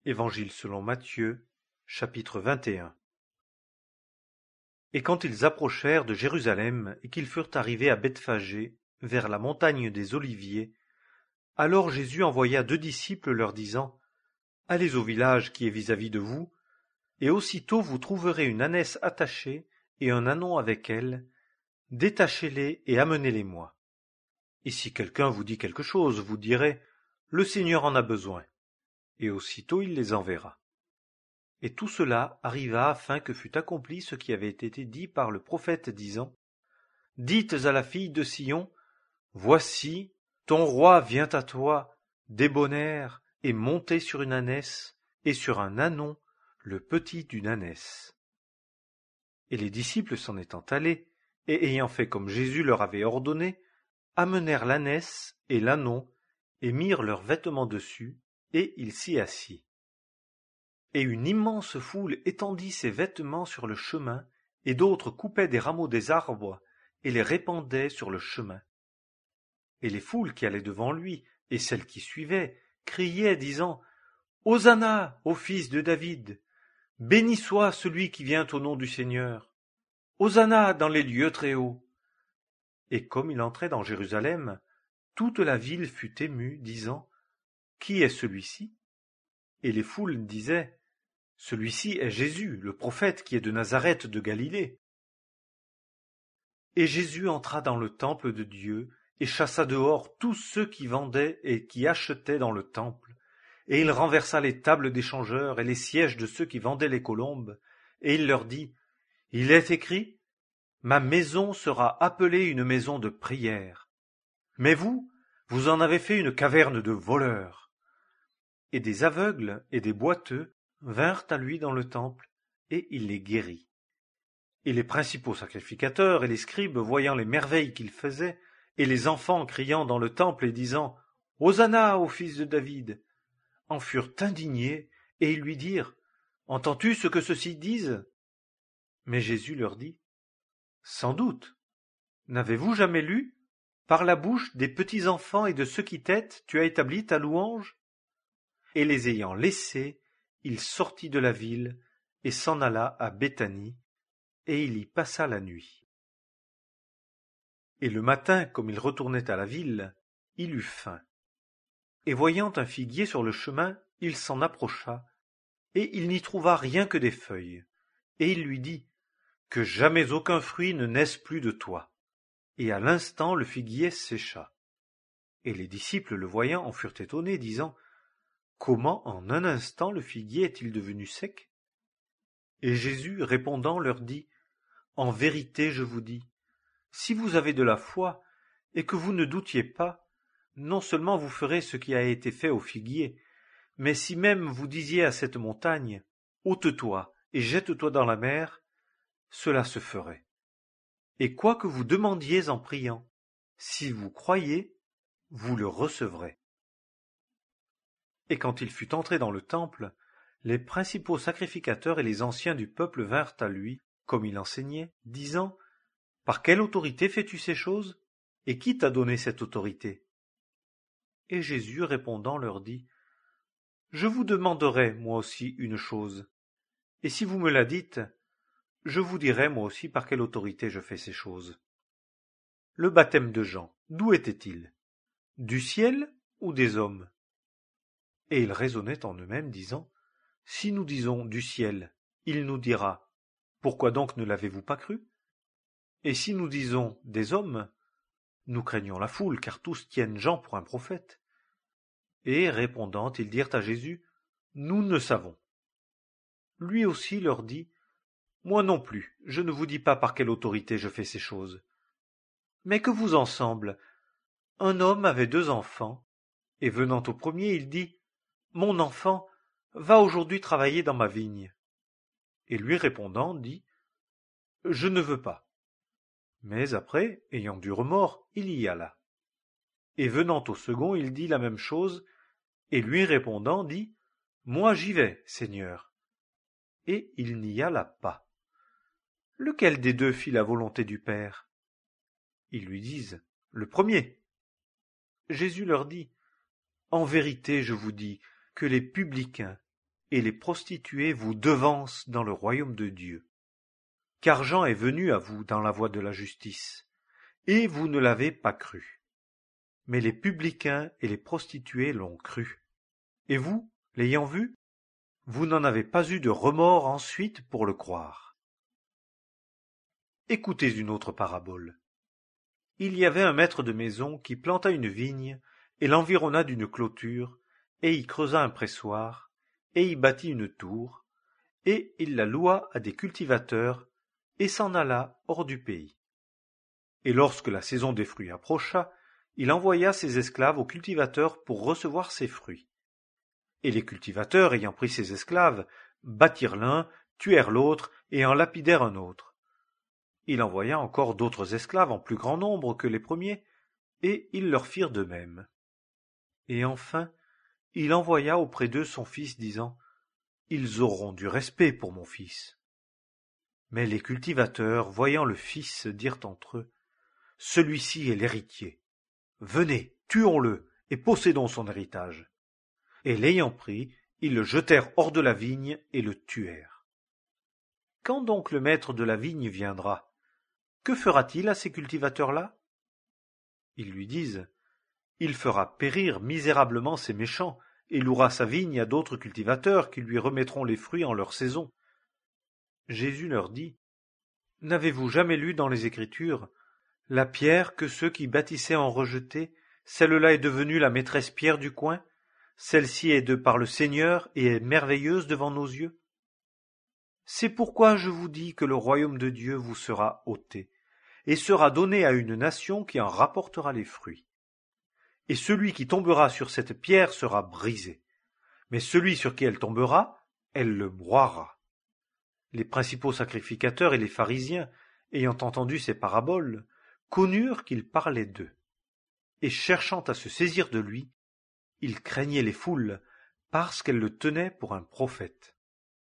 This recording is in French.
Évangile selon Matthieu, chapitre 21. Et quand ils approchèrent de Jérusalem et qu'ils furent arrivés à Bethphagée, vers la montagne des Oliviers, alors Jésus envoya 2 disciples leur disant : Allez au village qui est vis-à-vis de vous, et aussitôt vous trouverez une ânesse attachée et un ânon avec elle. Détachez-les et amenez-les-moi. Et si quelqu'un vous dit quelque chose, vous direz : Le Seigneur en a besoin. Et aussitôt il les enverra. Et tout cela arriva afin que fût accompli ce qui avait été dit par le prophète disant : Dites à la fille de Sion : Voici, ton roi vient à toi, débonnaire et monté sur une ânesse, et sur un ânon, le petit d'une ânesse. Et les disciples s'en étant allés, et ayant fait comme Jésus leur avait ordonné, amenèrent l'ânesse et l'ânon, et mirent leurs vêtements dessus, et il s'y assit. Et une immense foule étendit ses vêtements sur le chemin, et d'autres coupaient des rameaux des arbres, et les répandaient sur le chemin. Et les foules qui allaient devant lui, et celles qui suivaient, criaient, disant : Hosanna au fils de David ! Béni soit celui qui vient au nom du Seigneur ! Hosanna dans les lieux très hauts ! Et comme il entrait dans Jérusalem, toute la ville fut émue, disant : Qui est celui-ci ? Et les foules disaient : Celui-ci est Jésus, le prophète qui est de Nazareth de Galilée. Et Jésus entra dans le temple de Dieu, et chassa dehors tous ceux qui vendaient et qui achetaient dans le temple. Et il renversa les tables des changeurs et les sièges de ceux qui vendaient les colombes. Et il leur dit : Il est écrit : Ma maison sera appelée une maison de prière. Mais vous, vous en avez fait une caverne de voleurs. Et des aveugles et des boiteux vinrent à lui dans le temple, et il les guérit. Et les principaux sacrificateurs et les scribes, voyant les merveilles qu'il faisait, et les enfants criant dans le temple et disant : Hosanna au fils de David, en furent indignés, et ils lui dirent : Entends-tu ce que ceux-ci disent ? Mais Jésus leur dit : Sans doute. N'avez-vous jamais lu : Par la bouche des petits enfants et de ceux qui têtent, tu as établi ta louange ? Et les ayant laissés, il sortit de la ville et s'en alla à Béthanie, et il y passa la nuit. Et le matin, comme il retournait à la ville, il eut faim. Et voyant un figuier sur le chemin, il s'en approcha, et il n'y trouva rien que des feuilles. Et il lui dit : Que jamais aucun fruit ne naisse plus de toi. Et à l'instant le figuier sécha. Et les disciples le voyant en furent étonnés, disant : Comment en un instant le figuier est-il devenu sec ? Et Jésus répondant leur dit : En vérité je vous dis, si vous avez de la foi, et que vous ne doutiez pas, non seulement vous ferez ce qui a été fait au figuier, mais si même vous disiez à cette montagne : Ôte-toi et jette-toi dans la mer, cela se ferait. Et quoi que vous demandiez en priant, si vous croyez, vous le recevrez. Et quand il fut entré dans le temple, les principaux sacrificateurs et les anciens du peuple vinrent à lui, comme il enseignait, disant : Par quelle autorité fais-tu ces choses ? Et qui t'a donné cette autorité ? Et Jésus répondant leur dit : Je vous demanderai moi aussi une chose, et si vous me la dites, je vous dirai moi aussi par quelle autorité je fais ces choses. Le baptême de Jean, d'où était-il ? Du ciel ou des hommes ? Et ils raisonnaient en eux-mêmes, disant : Si nous disons du ciel, il nous dira : Pourquoi donc ne l'avez-vous pas cru ? Et si nous disons des hommes, nous craignons la foule, car tous tiennent Jean pour un prophète. Et répondant, ils dirent à Jésus : Nous ne savons. Lui aussi leur dit : Moi non plus, je ne vous dis pas par quelle autorité je fais ces choses. Mais que vous en semble ? Un homme avait 2 enfants, et venant au premier, il dit : Mon enfant, va aujourd'hui travailler dans ma vigne. Et lui répondant, dit : Je ne veux pas. Mais après, ayant du remords, il y alla. Et venant au second, il dit la même chose, et lui répondant, dit : Moi j'y vais, Seigneur. Et il n'y alla pas. Lequel des 2 fit la volonté du Père ? Ils lui disent : Le premier. Jésus leur dit : En vérité, je vous dis que les publicains et les prostituées vous devancent dans le royaume de Dieu. Car Jean est venu à vous dans la voie de la justice, et vous ne l'avez pas cru. Mais les publicains et les prostituées l'ont cru. Et vous, l'ayant vu, vous n'en avez pas eu de remords ensuite pour le croire. Écoutez une autre parabole. Il y avait un maître de maison qui planta une vigne et l'environna d'une clôture, et y creusa un pressoir, et y bâtit une tour, et il la loua à des cultivateurs, et s'en alla hors du pays. Et lorsque la saison des fruits approcha, il envoya ses esclaves aux cultivateurs pour recevoir ses fruits. Et les cultivateurs, ayant pris ses esclaves, battirent l'un, tuèrent l'autre, et en lapidèrent un autre. Il envoya encore d'autres esclaves en plus grand nombre que les premiers, et ils leur firent de même. Et enfin, il envoya auprès d'eux son fils, disant « Ils auront du respect pour mon fils. » Mais les cultivateurs, voyant le fils, dirent entre eux « Celui-ci est l'héritier. Venez, tuons-le, et possédons son héritage. » Et l'ayant pris, ils le jetèrent hors de la vigne et le tuèrent. Quand donc le maître de la vigne viendra, que fera-t-il à ces cultivateurs-là? Ils lui disent « Il fera périr misérablement ces méchants, et louera sa vigne à d'autres cultivateurs qui lui remettront les fruits en leur saison. » Jésus leur dit « N'avez-vous jamais lu dans les Écritures la pierre que ceux qui bâtissaient ont rejetée, celle-là est devenue la maîtresse pierre du coin? Celle-ci est de par le Seigneur et est merveilleuse devant nos yeux. C'est pourquoi je vous dis que le royaume de Dieu vous sera ôté, et sera donné à une nation qui en rapportera les fruits. Et celui qui tombera sur cette pierre sera brisé, mais celui sur qui elle tombera, elle le broiera. » Les principaux sacrificateurs et les pharisiens, ayant entendu ces paraboles, connurent qu'il parlait d'eux, et cherchant à se saisir de lui, ils craignaient les foules, parce qu'elles le tenaient pour un prophète.